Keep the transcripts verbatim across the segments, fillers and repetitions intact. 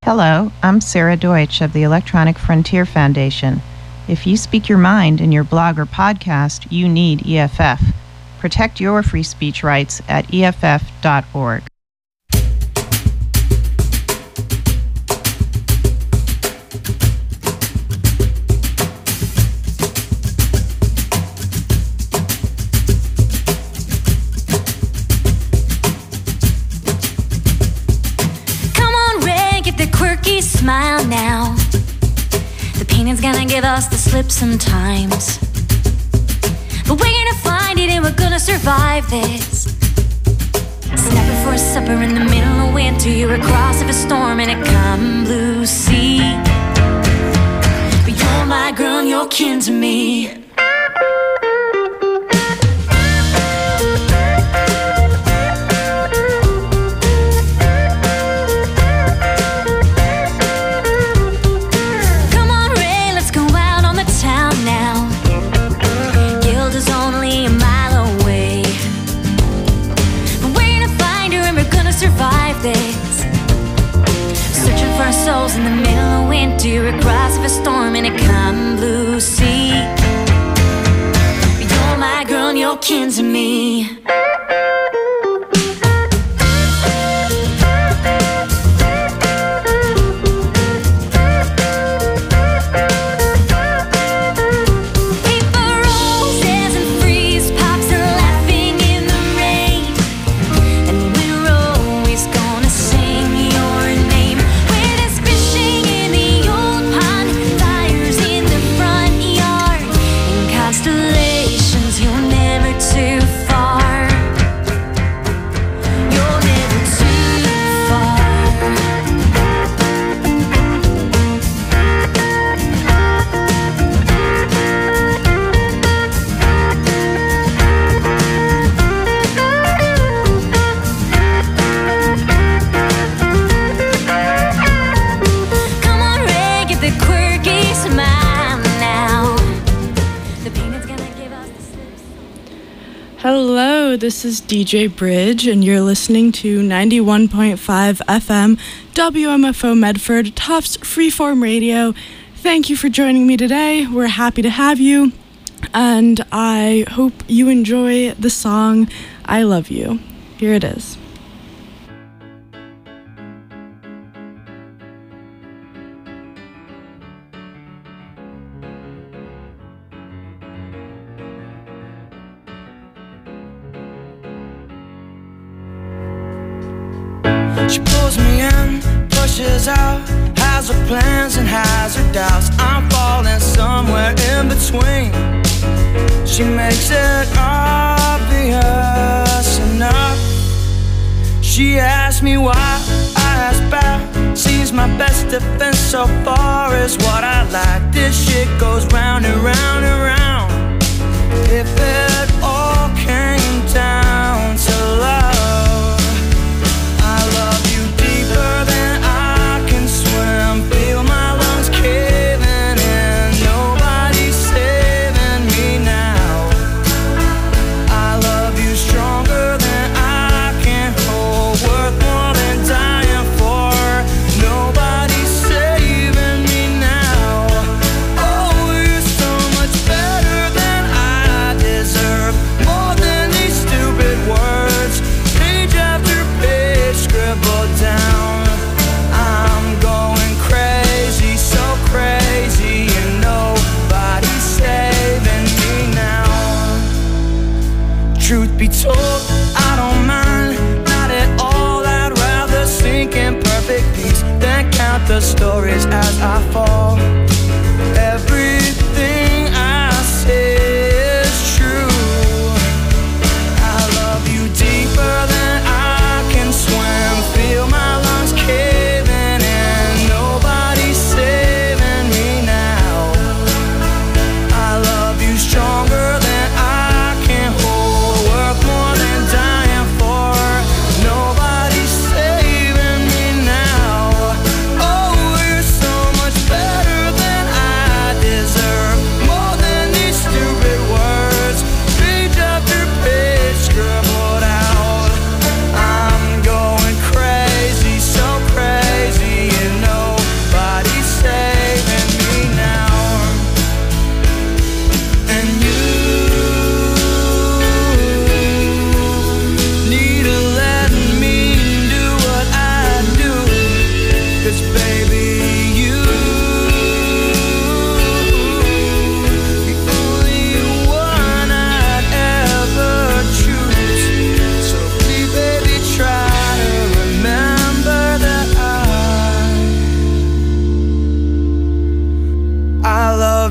Hello, I'm Sarah Deutsch of the Electronic Frontier Foundation. If you speak your mind in your blog or podcast, you need E F F. Protect your free speech rights at E F F dot org. Smile now. The painting's gonna give us the slip sometimes, but we're gonna find it and we're gonna survive this. Snapping for a supper in the middle of winter, you're across of a storm in a calm blue sea. But you're my girl and you're kin to me. Souls in the middle of winter, across of a storm in a calm blue sea. You're my girl and you're kin to me. Hello, this is D J Bridge, and you're listening to ninety-one point five F M W M F O Medford, Tufts Freeform Radio. Thank you for joining me today. We're happy to have you, and I hope you enjoy the song I Love You. Here it is. She pulls me in, pushes out, has her plans and has her doubts. I'm falling somewhere in between. She makes it obvious enough. She asks me why, I ask back. Seems my best defense so far is what I like. This shit goes round and round and round. If it all came down to love, the stories as I fall. Everything I say is true. I love you deeper than I can swim. Feel my lungs caving in. Nobody's saving me now. I love you stronger than I can hold. Worth more than dying for. Nobody's saving me now. Oh, we're so much better.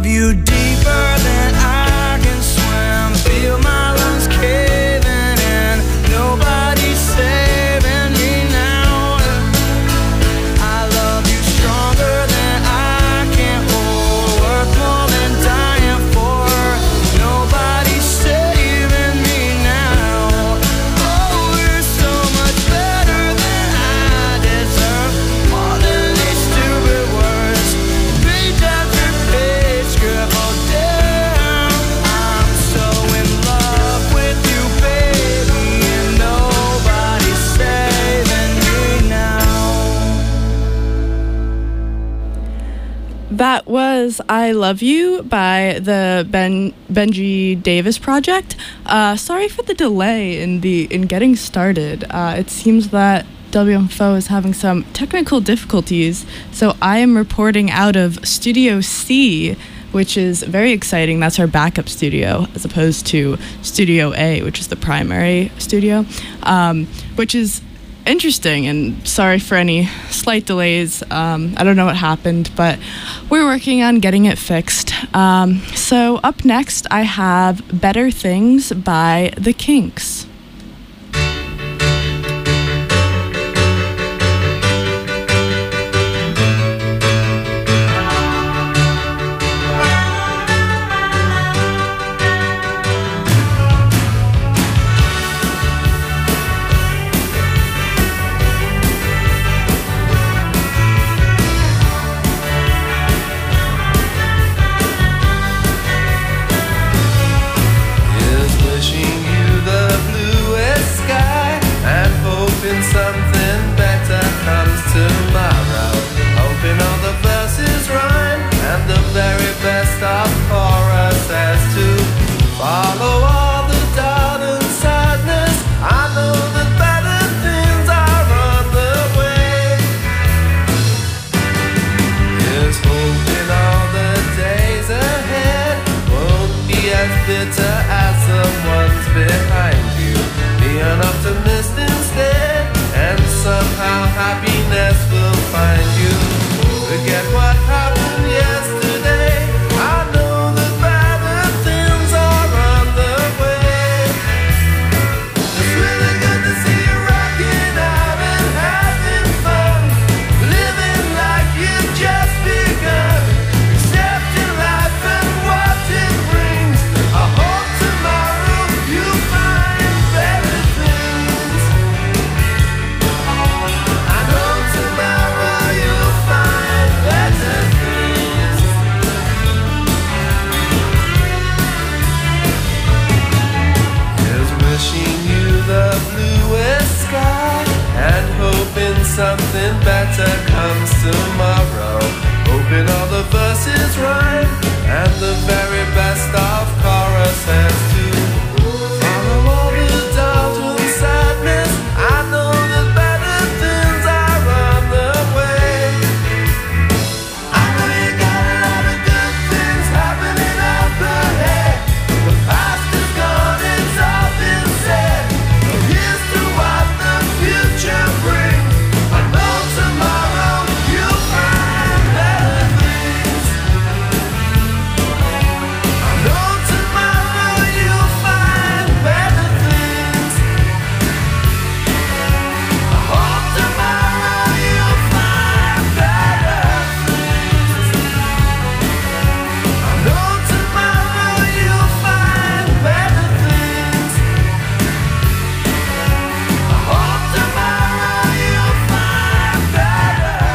you deeper than I can swim. Feel my lungs caving in. Nobody's saving me now. I love you stronger than I can hold. Worth more than dying for. Nobody's saving me now. Oh, you're so much better than I deserve. More than these stupid words. Page after page scribbled down. I'm so in love with you, baby, and nobody's saving me now. That was I Love You by the Ben Benji Davis Project. Uh, sorry for the delay in the in getting started. Uh, it seems that W M F O is having some technical difficulties, so I am reporting out of Studio C, which is very exciting. That's our backup studio, as opposed to Studio A, which is the primary studio, um, which is interesting, and sorry for any slight delays. Um, I don't know what happened, but we're working on getting it fixed. Um, so up next, I have Better Things by The Kinks. Is wishing you the bluest sky and hoping something better comes tomorrow. Hoping all the verses rhyme and the very best of chorus says to follow all the doubt and sadness. I know that better things are on the way. Is hoping all the days ahead won't be as bitter as the ones behind you. Be an optimist instead, and somehow happiness will find you. Forget what happened yesterday. I know that better things are on the way. It's really good to see you rocking out and having fun, living like you've just begun, accepting life and what it brings. I hope tomorrow you find better things. I know tomorrow you'll find better things. Is wishing you the bluest sky and hoping something better comes tomorrow. Hoping all the verses rhyme and the very best of choruses too. Follow all the doubt and sadness. I know that better things are on the way. I know you got a lot of good things happening up ahead. The past is gone, it's all been said. So here's to what the future brings. I know tomorrow you'll find better things. I know tomorrow you'll find better things. I hope tomorrow you'll find better things. I know tomorrow you'll find better things. I hope tomorrow you'll find better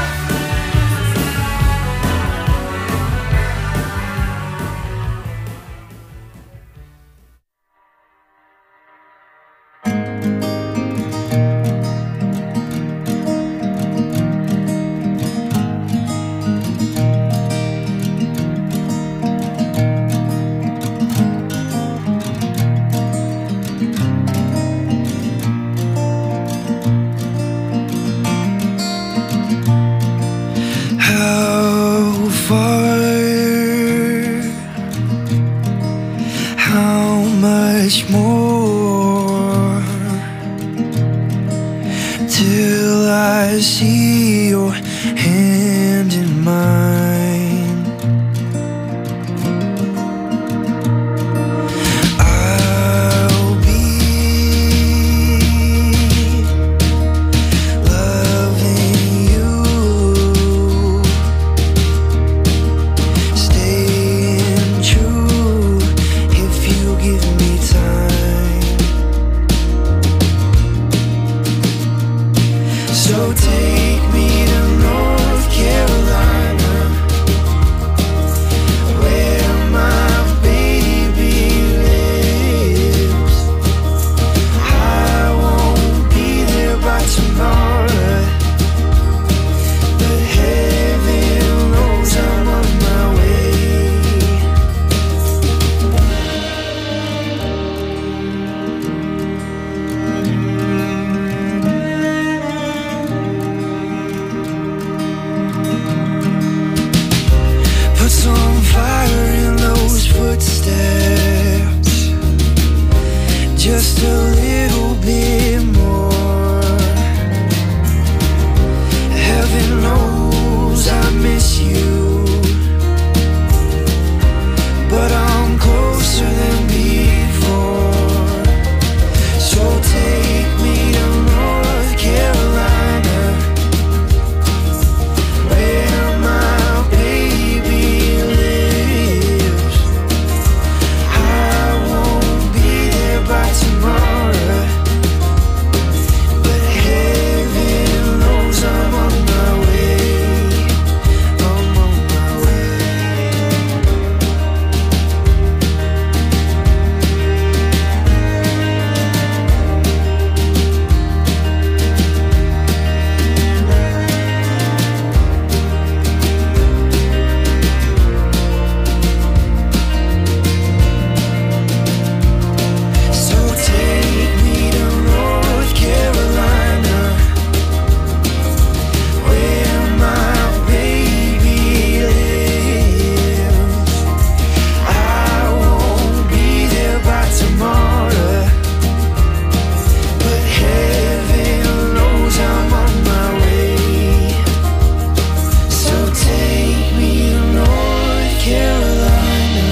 How far? How much more till I see your hand in mine? some fire in those footsteps. Just a little bit more. Heaven knows I miss you, but I'm closer than before. So take me to North Carolina, where my baby lives. I won't be there by tomorrow, but heaven knows I'm on my way. I'm on my way. So take me to North Carolina, where my baby lives. I won't be there by tomorrow, but heaven knows I'm on my way. So take me to North Carolina.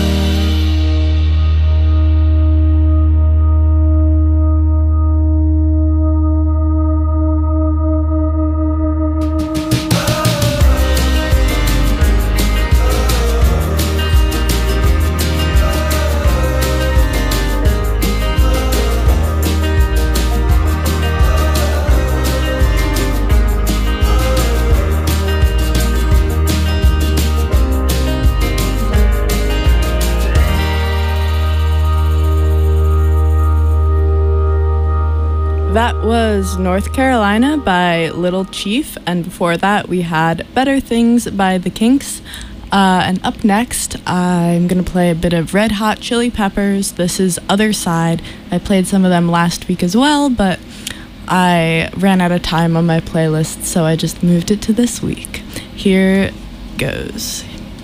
That was North Carolina by Little Chief, and before that we had Better Things by The Kinks. Uh, and up next, I'm going to play a bit of Red Hot Chili Peppers. This is Other Side. I played some of them last week as well, but I ran out of time on my playlist, so I just moved it to this week. Here goes.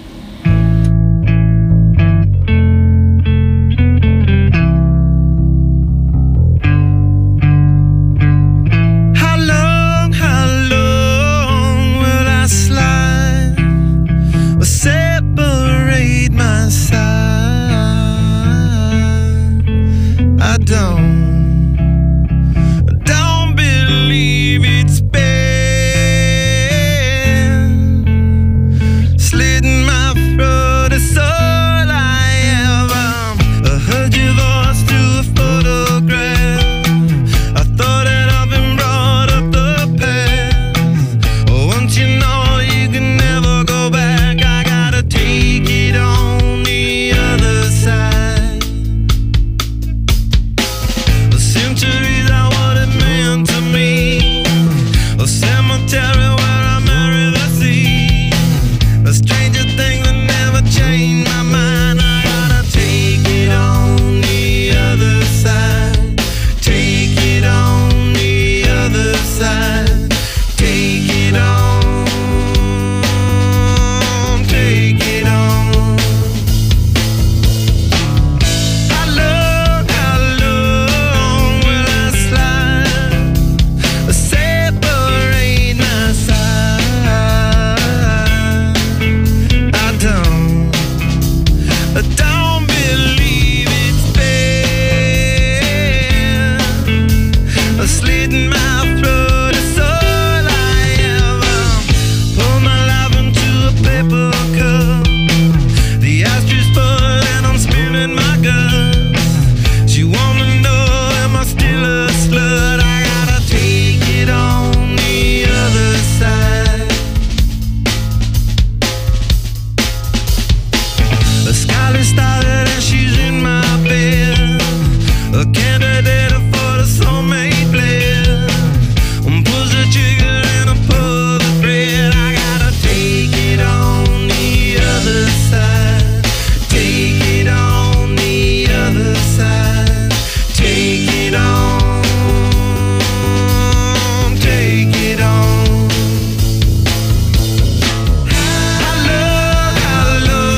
How long, how long will I slide or separate my side? I don't, I don't believe it's been slitting my throat. It's all I ever. I heard your voice through a photograph. I thought that I've been brought up the past. Oh, once you know you can never go back, I gotta take it on the other side. The centuries are what it meant to me. A cemetery where I marry the sea. A stranger thing that never changed my mind. I gotta take it on the other side. Take it on the other side. Take it on. Take it on. How long, how long will I slide or separate my side? I don't, I don't believe it's been a slit in my throat. It's all I ever. Pour my life into a paper cup. The ashtray full and I'm spinning my guts. She wanna know, am I still a slut? I gotta take it on the other side. A scarlet started and she's in my bed. A candidate for the soulmate blend. Um, pulls the trigger and I pull the thread. I gotta take it on the other side. Take it on the other side. Take it on. Take it on. How long, how long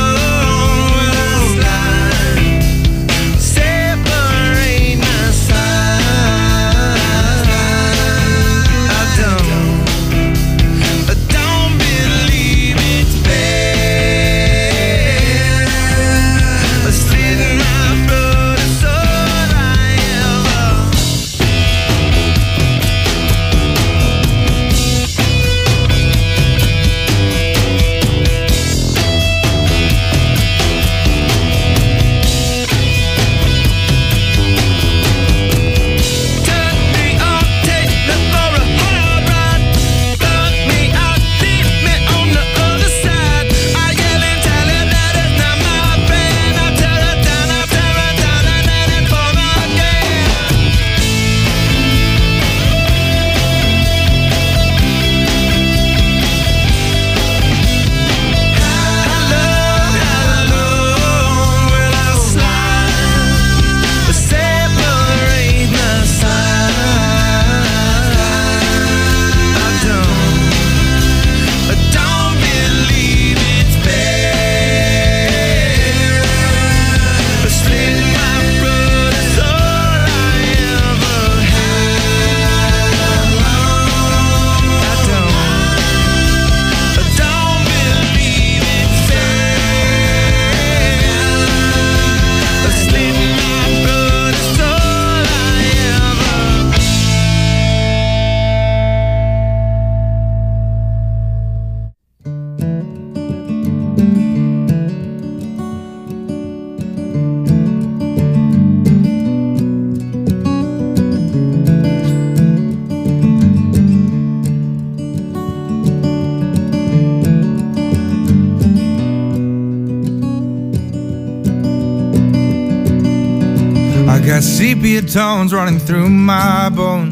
I got sepia tones running through my bones,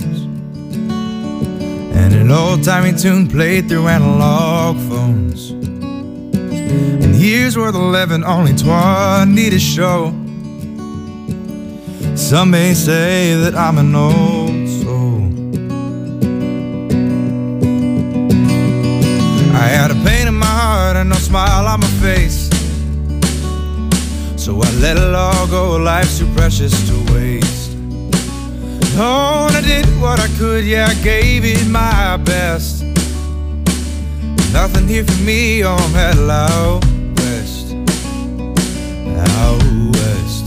and an old-timey tune played through analog phones. And here's where the living only twenty to show. Some may say that I'm an old soul. I had a pain in my heart and no smile on my face, so I let it all go, life's too precious to waste. Oh, and I did what I could, yeah, I gave it my best. Nothing here for me, oh, I'm headed out west, out west.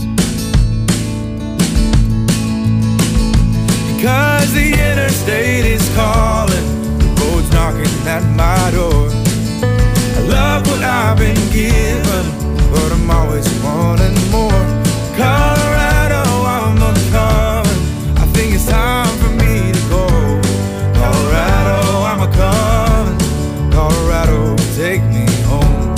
Because the interstate is calling, the road's knocking at my door. I love what I've been given, but I'm always wanting more. Colorado, I'm a-coming, I think it's time for me to go. Colorado, I'm a-coming, Colorado, take me home.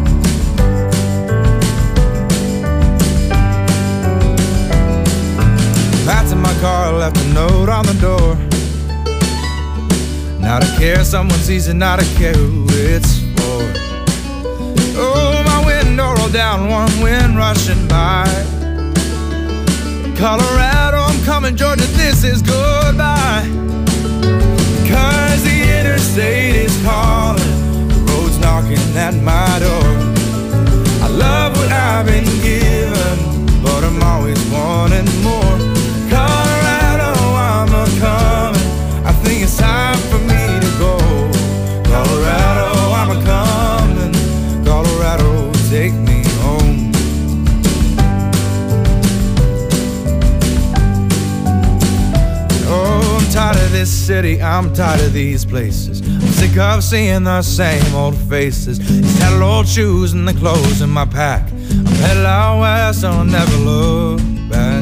Back to my car, left a note on the door. Not a care someone sees and not a care who it's for. Oh, my window rolled down, one wind rushing by. Colorado, I'm coming, Georgia, this is goodbye. Cause the interstate is calling, the road's knocking at my door. I love what I've been given, but I'm always wanting more. Colorado, I'm a-coming, I think it's time for me to go. Colorado, I'm a-coming, Colorado, take me home. Oh, I'm tired of this city, I'm tired of these places. I'm sick of seeing the same old faces, these tattered old shoes and the clothes in my pack. I'm headed out west, I'll never look back.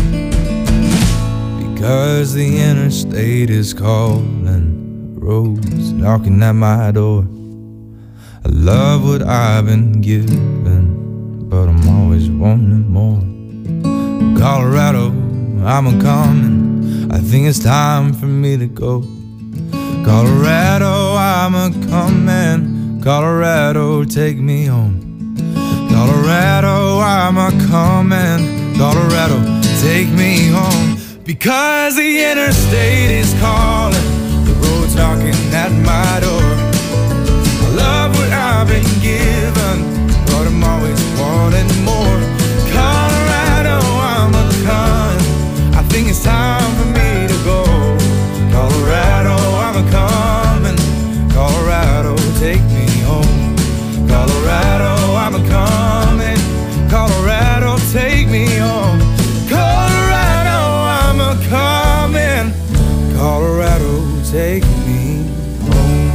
Because the interstate is calling, the road's knocking at my door. I love what I've been given, but I'm always wanting more. Colorado, I'm a-coming, I think it's time for me to go. Colorado, I'm a-coming, Colorado, take me home. Colorado, I'm a-coming, Colorado, take me home. Because the interstate is calling, the road's knocking at my door. I love what I've been given, but I'm always wanting more. Colorado, I'm a-coming, I think it's time for me to go. Colorado, I'm a-coming, Colorado, take me home. Colorado, I'm a-coming, Colorado, take me home. Colorado, I'm a-coming, Colorado, take me home.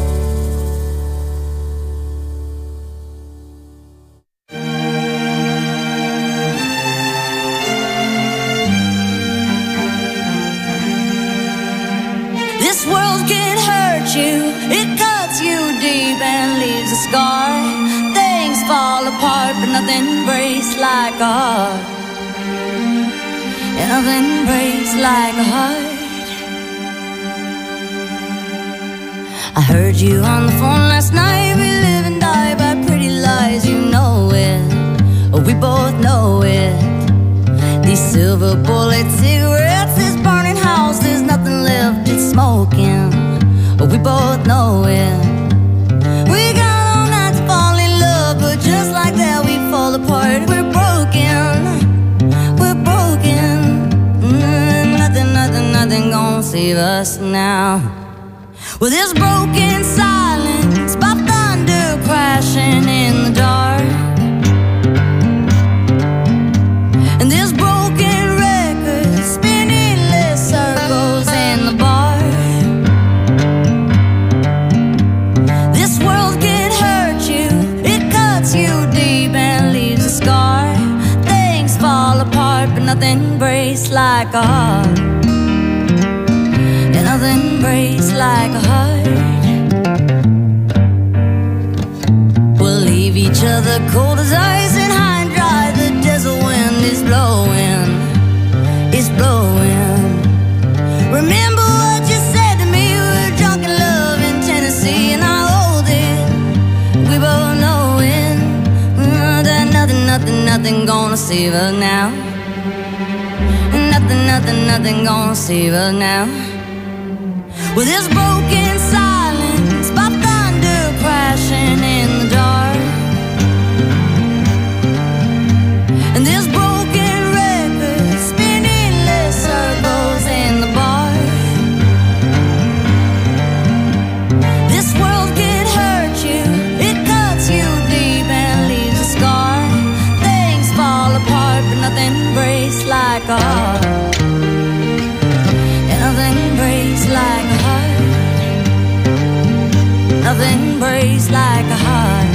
This world can hurt you, it cuts you deep and leaves a scar. Things fall apart, but nothing breaks like a heart. And nothing breaks like a heart. I heard you on the phone last night. We live and die by pretty lies, you know it. Oh, we both know it. These silver bullet cigarettes, this burning house, there's nothing left, it's smoking. Oh, we both know it. We got all night to fall in love, but just like that we fall apart. We're broken, we're broken. Mm, nothing, nothing, nothing gonna save us now. Well, there's broken silence by thunder crashing in the dark. And there's broken records spinning less circles in the bar. This world can hurt you, it cuts you deep and leaves a scar. Things fall apart, but nothing breaks like a heart. And nothing breaks like a heart. We'll leave each other cold as ice and high and dry. The desert wind is blowing. nothing gonna save her now. Nothing, nothing, nothing gonna save her now. With this broken silence by thunder crashing in the dark, and this broken record spinning endless circles in the bar. This world can hurt you, it cuts you deep and leaves a scar. Things fall apart, but nothing breaks like a heart. And nothing breaks like a heart. Nothing breaks like a heart.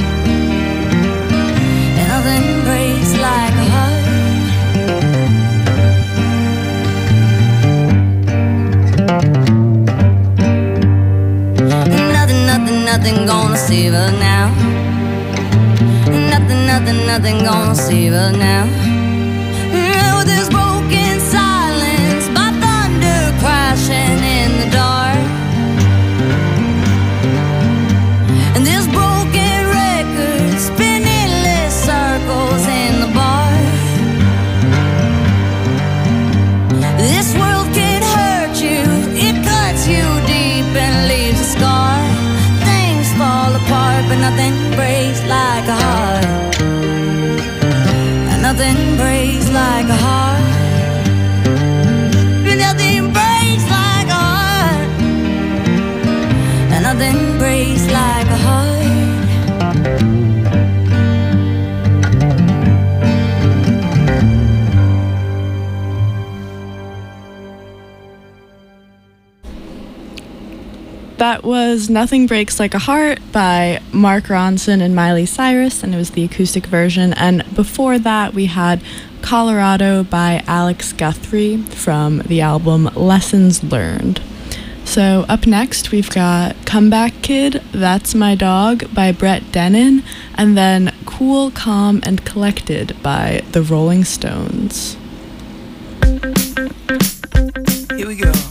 And nothing breaks like a heart. Nothing, nothing, nothing gonna save her now. Nothing, nothing, nothing gonna save her now. With this broken silence by thunder crashing in the dark, and this broken record spinning endless circles in the bar. This world can hurt you, it cuts you deep and leaves a scar. Things fall apart, but nothing breaks like a heart. Nothing breaks like a heart. Nothing breaks like a heart. And nothing breaks like a heart. That was Nothing Breaks Like a Heart by Mark Ronson and Miley Cyrus, and it was the acoustic version. And before that, we had Colorado by Alex Guthrie from the album Lessons Learned. So up next, we've got Comeback Kid, That's My Dog by Brett Dennen, and then Cool, Calm, and Collected by the Rolling Stones. Here we go.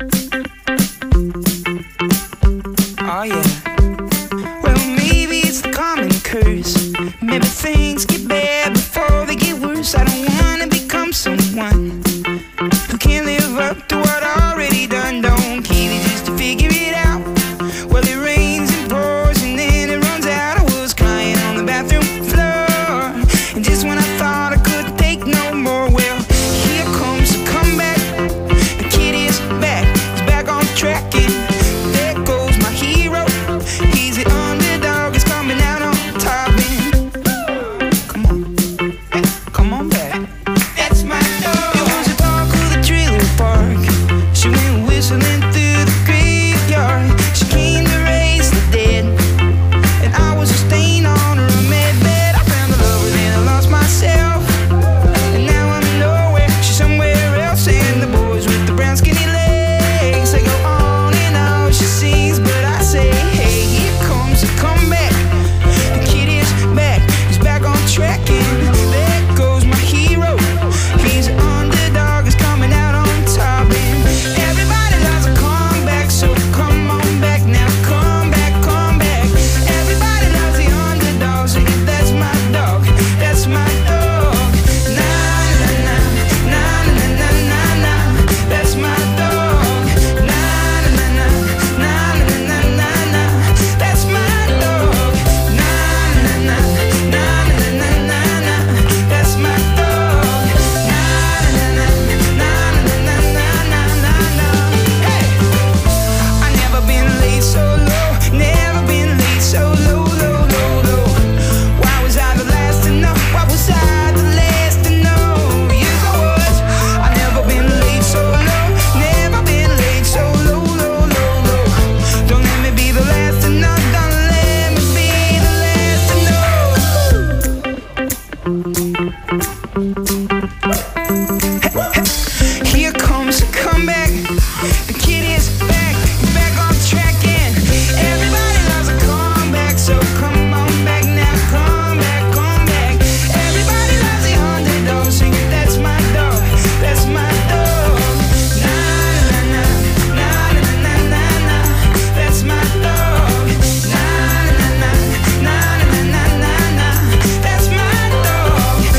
Oh yeah. Well, maybe it's the common curse. Maybe things get bad before they get worse. I don't wanna become someone who can't live up to what I already done. Don't keep it just to figure it out. Well, it rains and pours and then it runs out. I was crying on the bathroom floor, and just when I thought I couldn't take no more, well, here comes the comeback. The kid is back, he's back on track, and there goes my hero. He's the underdog, he's coming out on top, and come on, hey, come on back. That's my dog. It was a dog with a trailer park. She went whistling through the graveyard. She came to raise the dead, and I was a stain on her unmade bed. I found a lover, then I lost myself, and now I'm nowhere. She's somewhere else, and the boys with the brown skinny legs, they go on and on. She sings, but I say, hey, here comes the comeback. The kid is back, he's back on track, and there goes my hero. He's an underdog, he's coming out on top, and everybody loves a comeback, so come on back now, come back, come back. Everybody loves the underdog, so yeah, that's my dog, that's my dog. Na na na, na na na na na, that's my dog. Na na na na, na na na na na, that's my dog. Na na na, na na na na na, that's my dog. Na na na, na na na na na na na. Hey, I never been late so low, never been late so low, low, low, low. Why was I the last to know? Why was I the last to know? Yes, I was. I never been late so low, never been late so low, low, low, low. Don't let me be the last to know. Don't let me be the last to know. Here comes the comeback. The kid is back, he's back on track, and everybody loves a comeback, so come on back now, come back, come back. Everybody loves the underdog, sing it, that's my dog, that's my dog. Na na na, na na na na na, that's my dog. Na na na, na na na na na, that's my dog.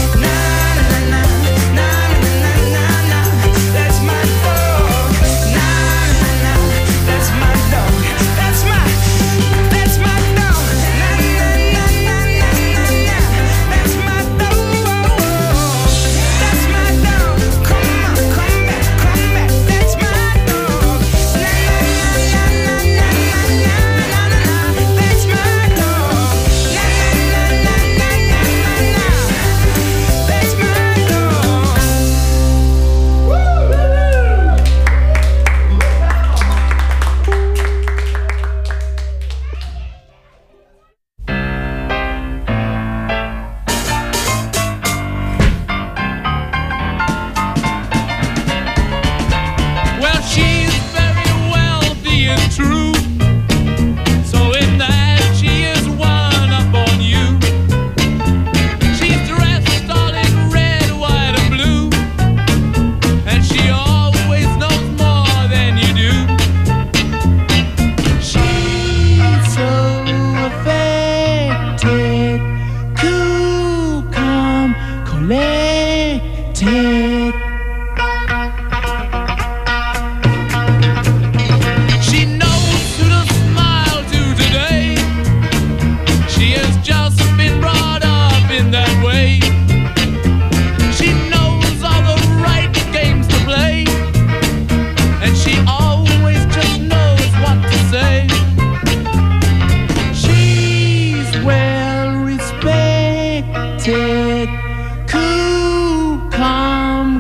collected, cool, calm,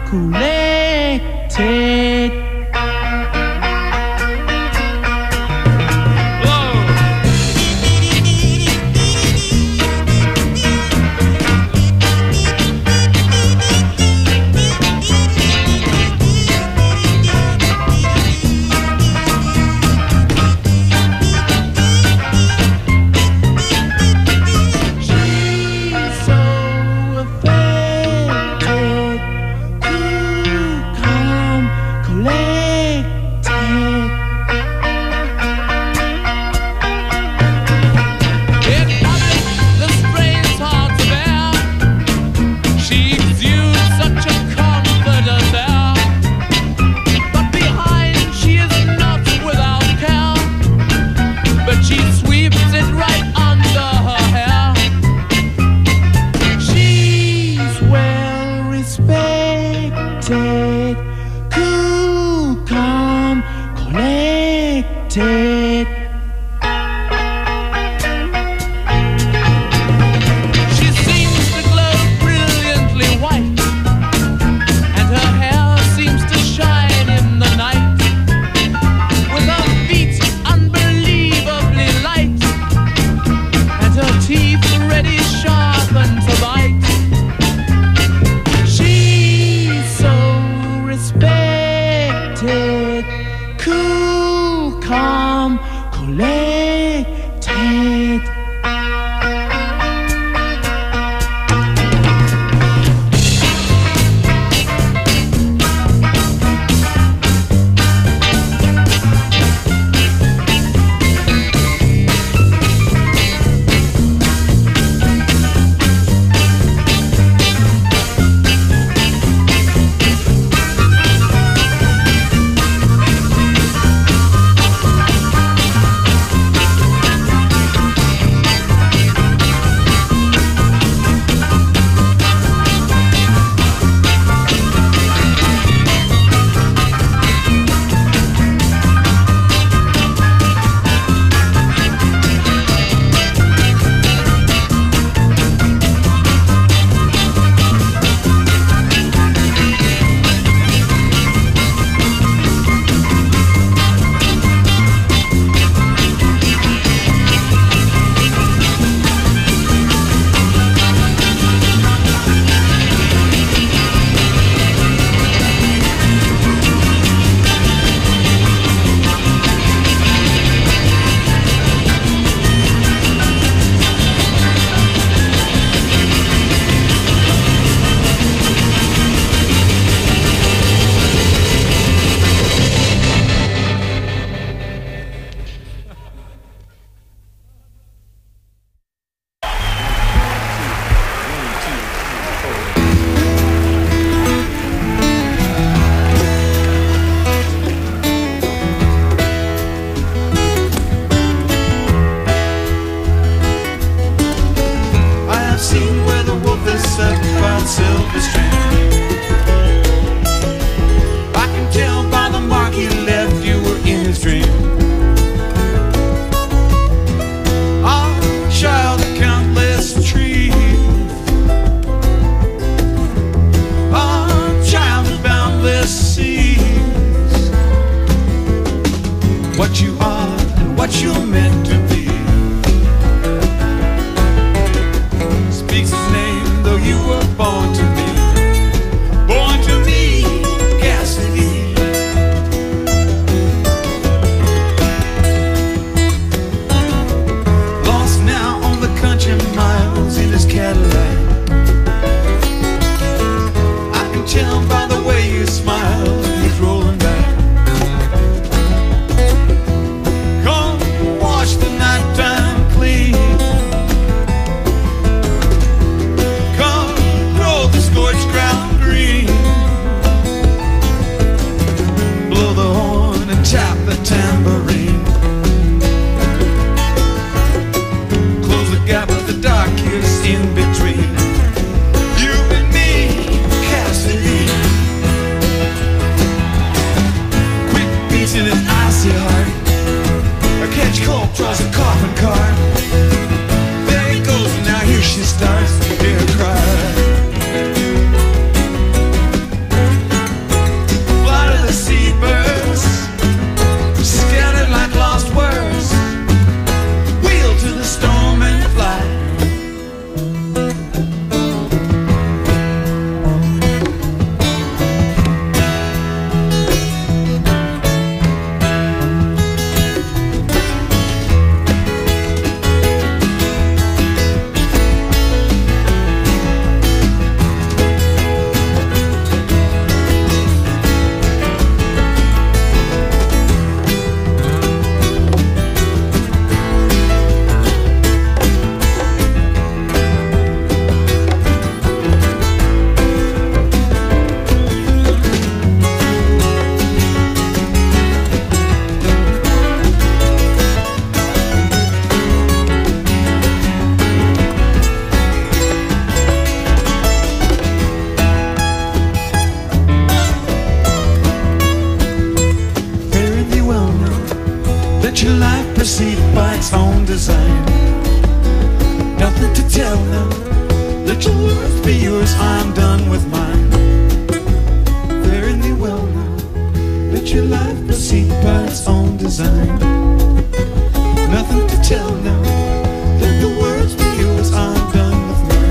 collected. Speaks his name, though you were born to me. tell now. Let your words be yours, I'm done with mine. Fare thee well now. Let your life proceed by its own design. Nothing to tell now. Let the words be yours, I'm done with mine.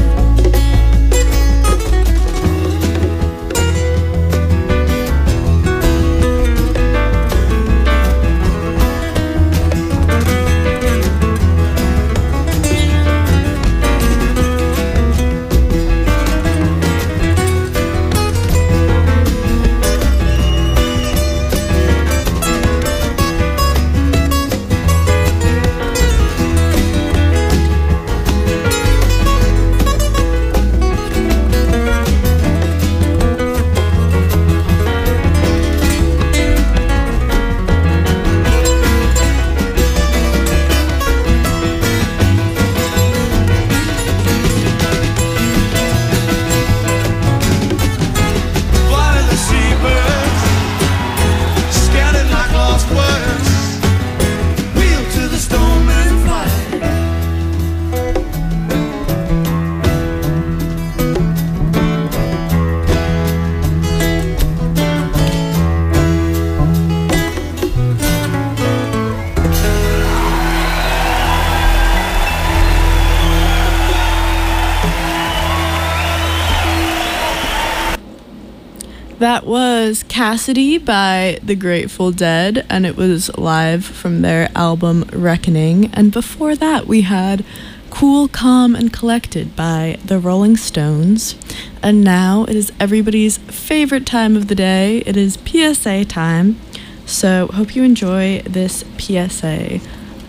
That was Cassidy by The Grateful Dead, and it was live from their album Reckoning. And before that, we had Cool, Calm, and Collected by The Rolling Stones. And now it is everybody's favorite time of the day. It is P S A time. So hope you enjoy this P S A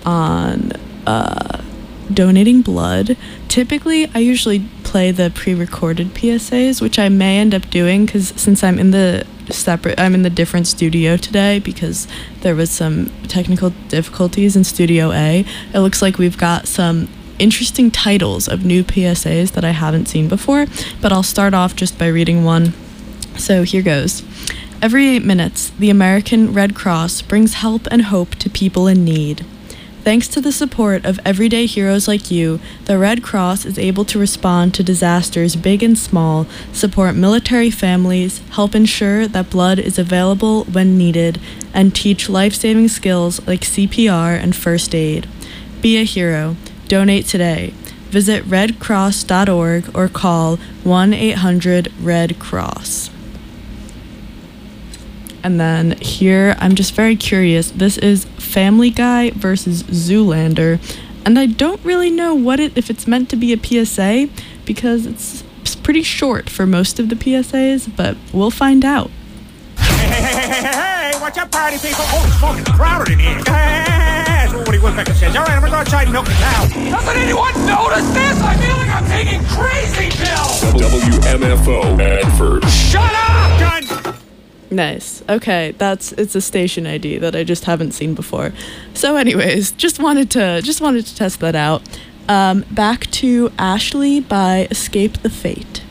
on uh, donating blood. Typically, I usually play the pre-recorded P S As, which I may end up doing because since I'm in the separate, I'm in the different studio today because there was some technical difficulties in Studio A. It looks like we've got some interesting titles of new P S As that I haven't seen before, but I'll start off just by reading one. So here goes. Every eight minutes, the American Red Cross brings help and hope to people in need. Thanks to the support of everyday heroes like you, the Red Cross is able to respond to disasters big and small, support military families, help ensure that blood is available when needed, and teach life-saving skills like C P R and first aid. Be a hero. Donate today. Visit red cross dot org or call one eight hundred red cross. And then here, I'm just very curious. This is Family Guy versus Zoolander. And I don't really know what it if it's meant to be a P S A because it's, it's pretty short for most of the P S As, but we'll find out. Hey, hey, hey, hey, hey, hey, watch out, party people. Oh, it's fucking crowded in here. Hey, that's what Woody Woodpecker says. All right, I'm gonna go outside and milk the cow. Doesn't anyone notice this? I feel like I'm taking crazy pills. W M F O Medford. Shut up, gun! Nice. Okay, that's it's a station I D that I just haven't seen before. So anyways, just wanted to just wanted to test that out. Um, back to Ashley by Escape the Fate.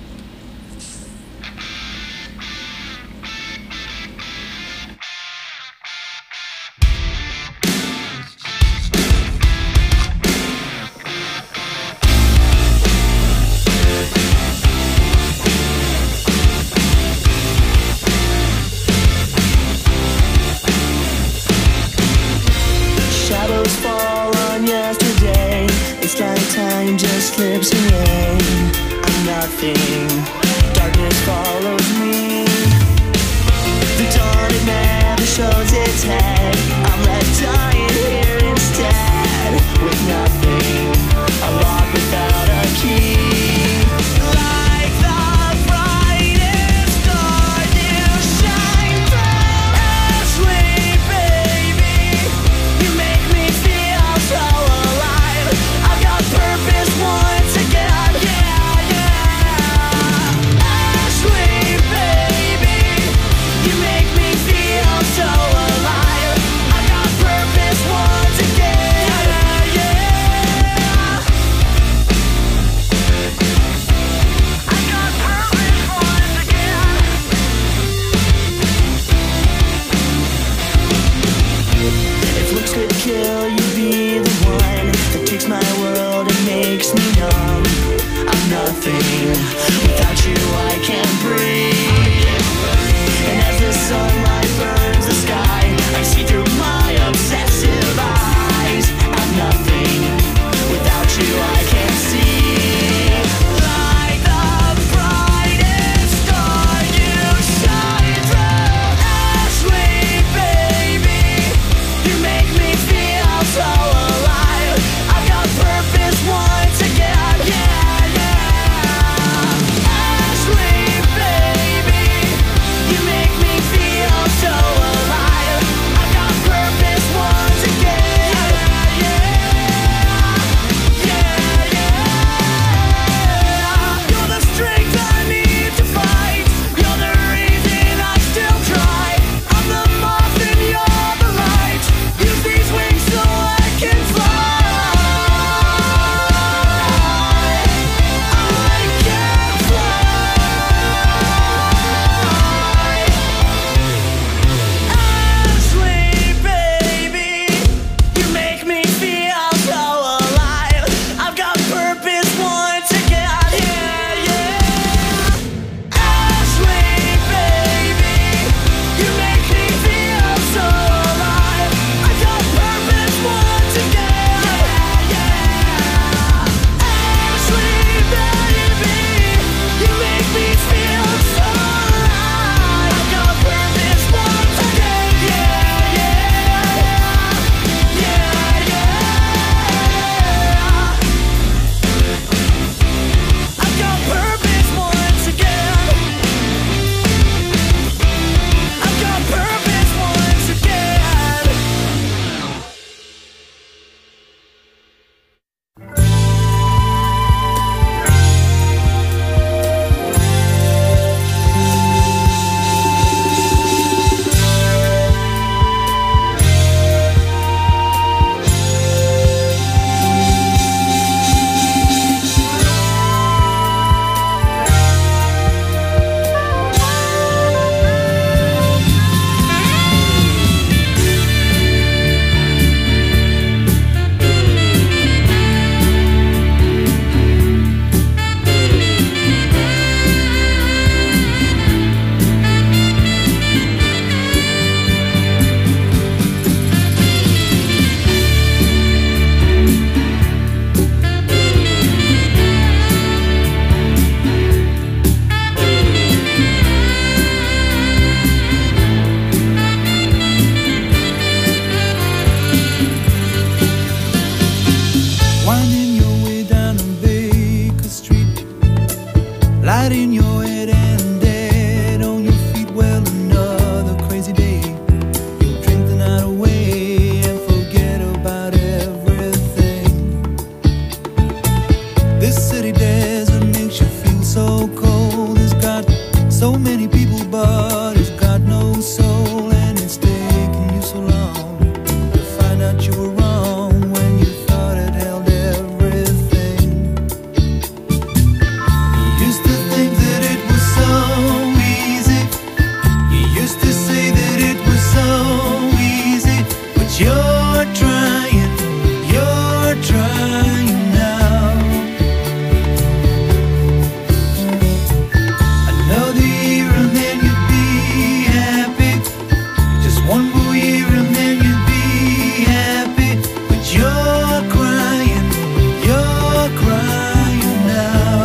Time just slips away. I'm nothing. Darkness follows me. The dawn, it never shows its head. I'm left dying here instead. With nothing, I walk without a key. Like the brightest star, you shine through. Ashley, baby, you make me feel so alive. I've got purpose once again, yeah, yeah. Ashley, baby, you make me feel so alive. I've got purpose once again, yeah, yeah. light in your head and dead on your feet. Well, another crazy day. You'll drink the night away and forget about everything. This city desert makes you feel so cold. It's got so many people, but it's got no soul. And it's taken you so long to find out you were wrong when you thought it held everything. You used to think that it was so easy. You used to say that it was so easy. But you're trying, you're trying now. Another year and then you'd be happy. Just one more year and then you'd be happy. But you're crying, you're crying now.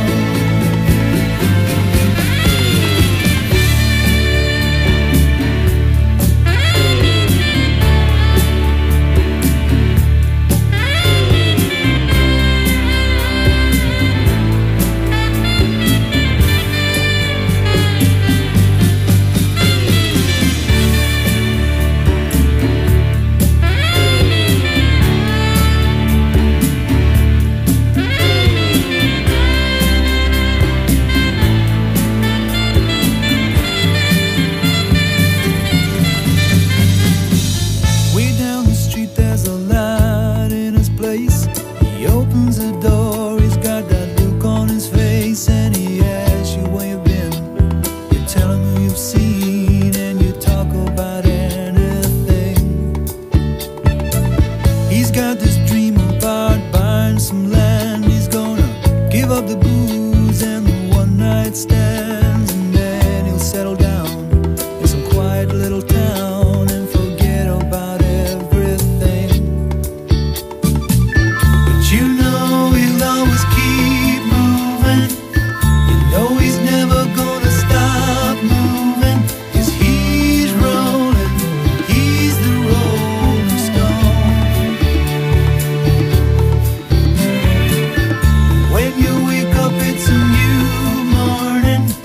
Way down the street there's a light in his place. He opens the door, he's got that look on his face, and he asks you where you've been. You tell him who you've seen, and you talk about anything. He's got this dream about buying some land. He's gonna give up the booze and the one night stands, and then he'll settle down in some quiet little town and forget about everything. But you know he'll always keep moving. You know he's never gonna stop moving. 'Cause he's rolling, he's the rolling stone. When you wake up it's a new morning.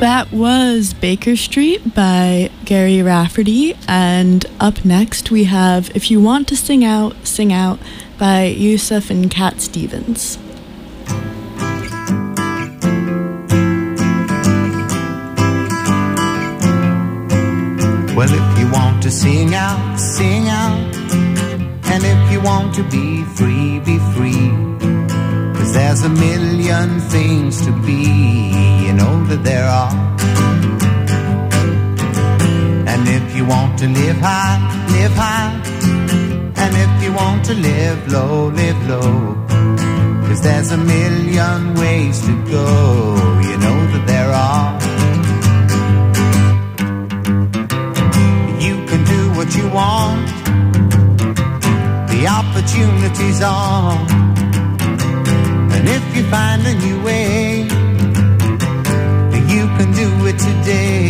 That was Baker Street by Gary Rafferty, and up next we have If You Want to Sing Out, Sing Out by Yusuf and Cat Stevens. Well, if you want to sing out, sing out, and if you want to be free, be free. 'Cause there's a million things to be, you know that there are. And if you want to live high, live high. And if you want to live low, live low. 'Cause there's a million ways to go, you know that there are. You can do what you want, the opportunity's on. And if you find a new way, you can do it today.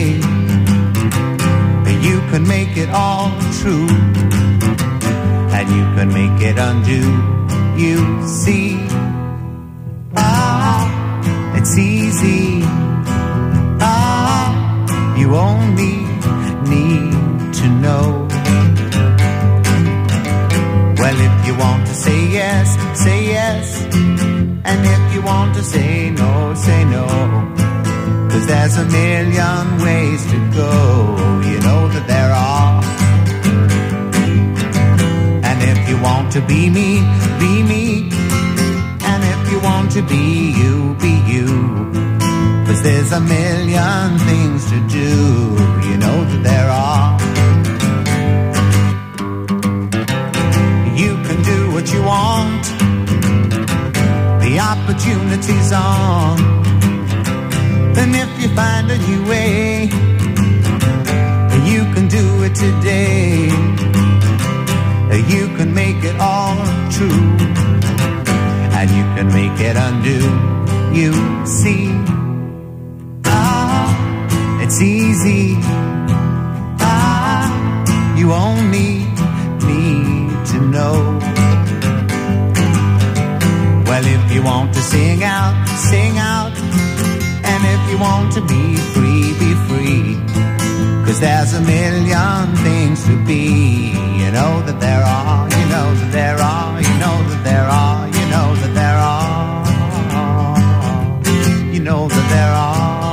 You can make it all true, and you can make it undo. You see, ah, it's easy. Ah, you only need to know. Well, if you want to say yes, say yes. And if you want to say no, say no. 'Cause there's a million ways to go, you know that there are. And if you want to be me, be me. And if you want to be you, be you. 'Cause there's a million things to do, you know that there are. You can do what you want, the opportunity's on. And if you find a new way, you can do it today. You can make it all true, and you can make it undo. You see, ah, it's easy. Ah, you only need to know. Well, if you want to sing out, sing out. And if you want to be free, be free. 'Cause there's a million things to be, you know that there are, you know that there are, you know that there are, you know that there are, you know that there are.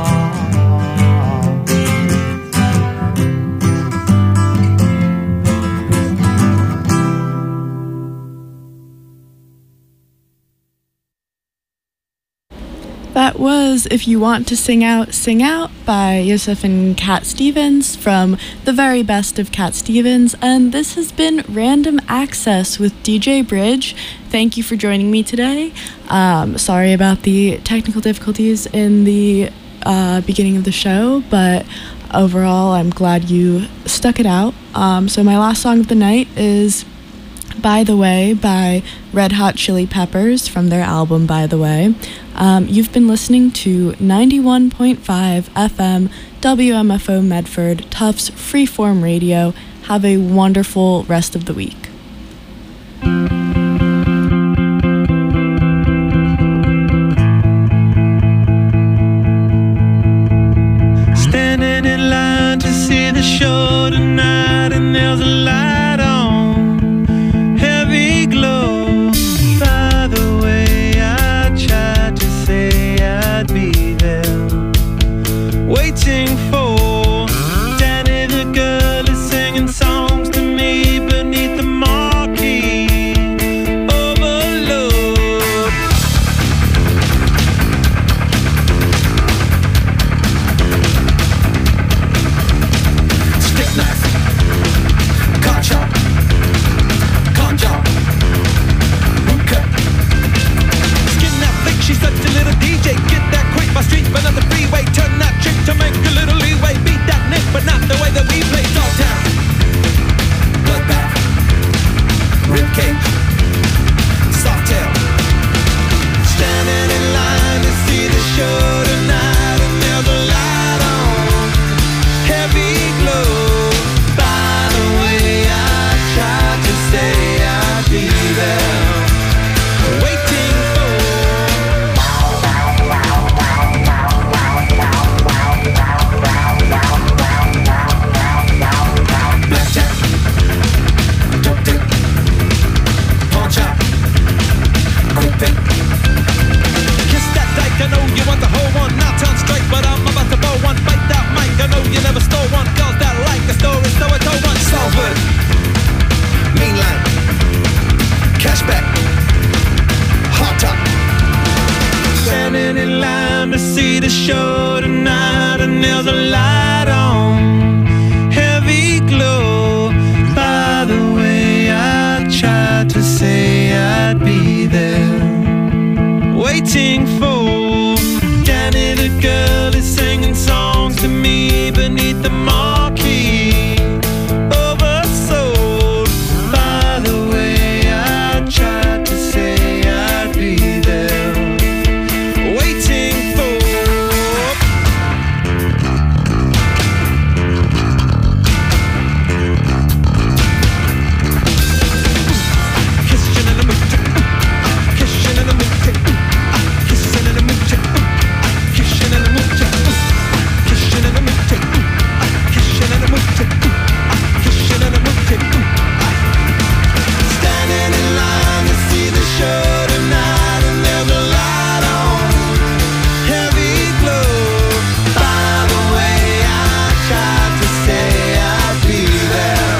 That was If You Want to Sing Out, Sing Out by Yusuf and Cat Stevens from the very best of Cat Stevens. And this has been Random Access with D J Bridge. Thank you for joining me today. Um, sorry about the technical difficulties in the uh, beginning of the show, but overall I'm glad you stuck it out. Um, so my last song of the night is By the Way by Red Hot Chili Peppers from their album By the Way. Um, you've been listening to ninety-one point five F M W M F O Medford, Tufts Freeform Radio. Have a wonderful rest of the week. Standing in line to see the show tonight, and there's a light on, heavy glow. By the way, I tried to say I'd be there, waiting for Danny the girl is singing songs to me beneath the marquee. Overload. Stick knife, gotcha. waiting for